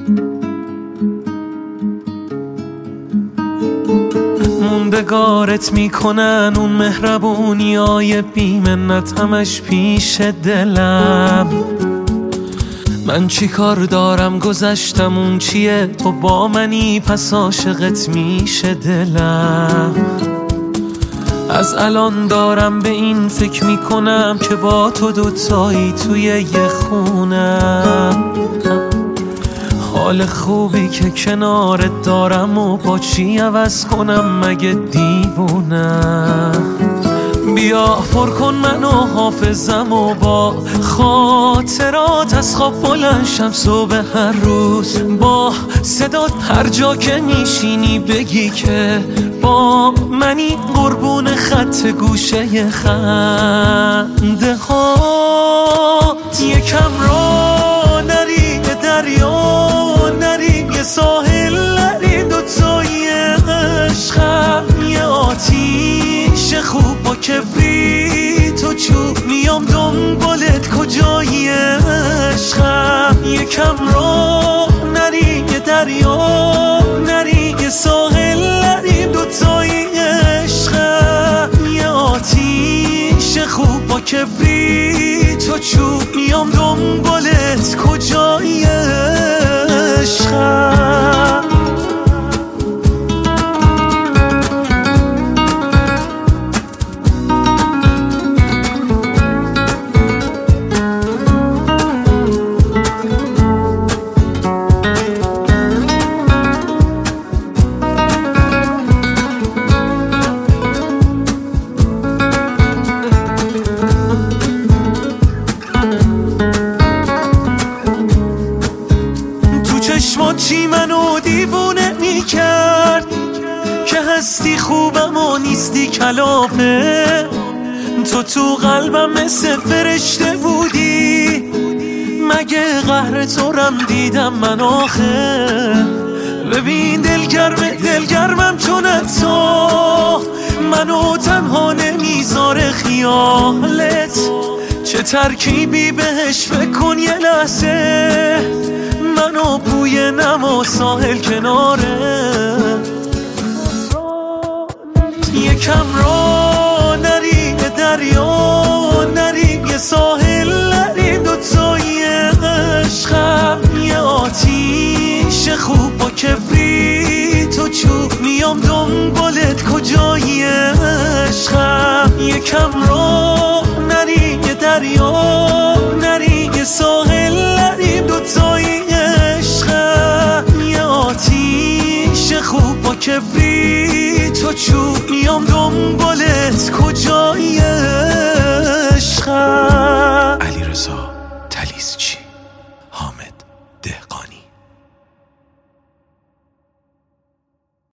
موندگارت میکنن اون مهربونیای بیمنت همش پیش دلم. من چی کار دارم گذشتم اون چیه، تو با منی پس عاشقت میشه دلم. از الان دارم به این فکر میکنم که با تو دوتایی توی یه خونم. حال خوبی که کنارت دارم و با چی عوض کنم مگه دیوونم. بیا پر کن منو حافظم و با خاطرات از خواب بلند شم صبح هر روز. با صدات هر جا که میشینی بگی که با منی، قربون خط گوشه خنده هات. یکم را نری دریا نری، یه ساحل نری، دوتایی عشقم یه آتیش خوب با کبریت و چوب. میام دنبالت کجایی عشقم. یکم را نری یه دریا نری، یه ساحل نری، دوتایی عشقم یه آتیش خوب با کبریت و چوب. میام دنبالت کجایی عشقم. چی منو دیوونه میکرد که هستی خوبم و نیستی کلافه. تو قلبم مثل فرشته بودی، مگه قهر تو رم دیدم من آخه. ببین دلگرمم چون تو منو تنها نمیذاره خیالت. چه ترکیبی بهش فکر کن یه لحظه، منو بوی نما ساحل کناره. یکم را نری دریا نری، یه ساحل نری، دوتایی عشقم یه آتیش خوب با کبریت و چوب. میام دنبالت کجایی عشقم. یکم را نری یه دریا نری، یه ساحل نری، دوتایی آتیش خوب با کبریت و چوب. میام دنبالت کجایی